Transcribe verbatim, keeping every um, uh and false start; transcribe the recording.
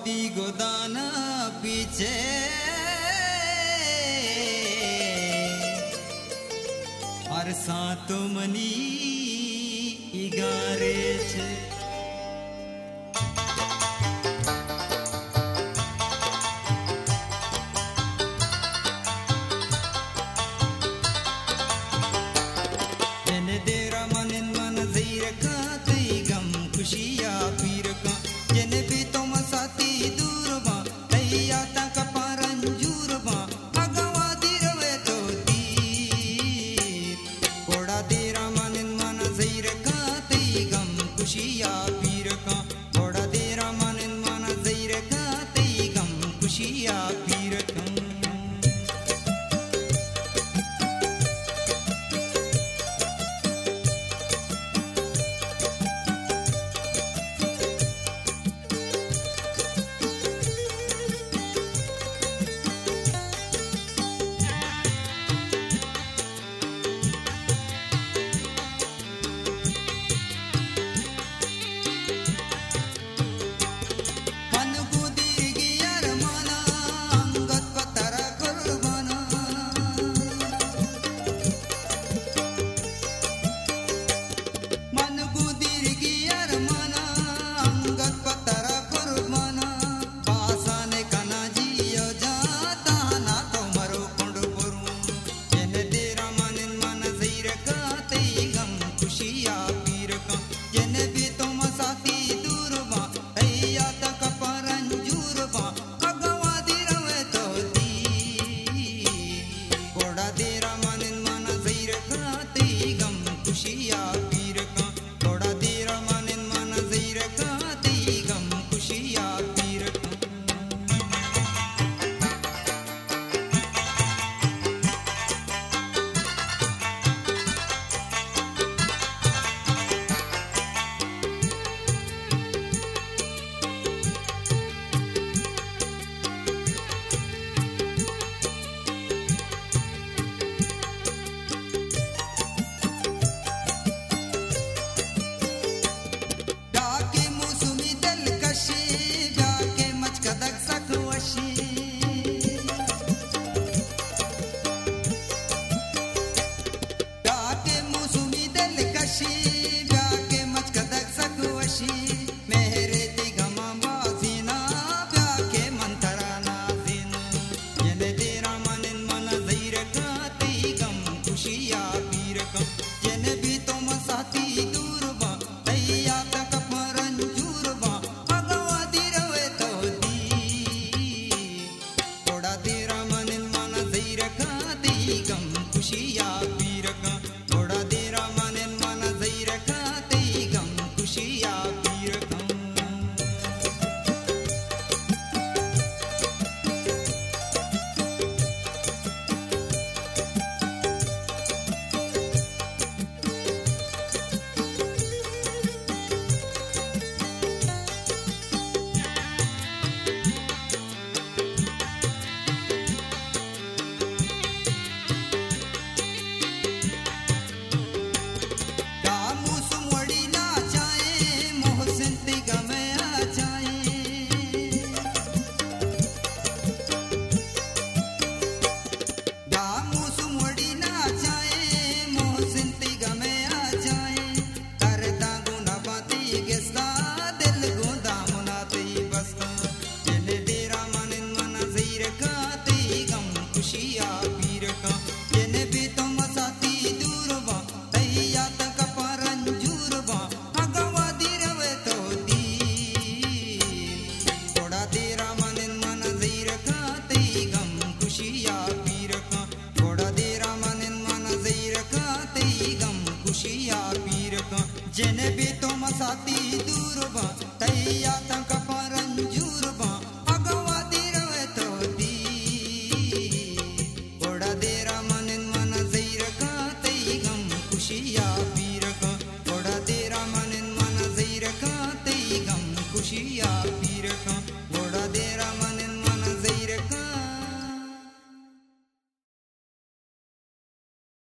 दी गोदान पीछे और सातो मनी इगारे छे जने देरा मनन मन जीर का तई गम खुशिया पीर का जने भी तो मसाती दूर बा तैया तक परंजूर बा अगवा दिरवे तो तीर कोड़ा देरा मनन मन जीर का तई गम खुशिया पीर का कोड़ा देरा मनन मन जीर का तई गम खुशिया पीर का जने भी तो मसाती दूर बा तैया तक परंजूर बा अगवा दिरवे तो दी कोड़ा देरा मनन मन जीर का तई गम खुशिया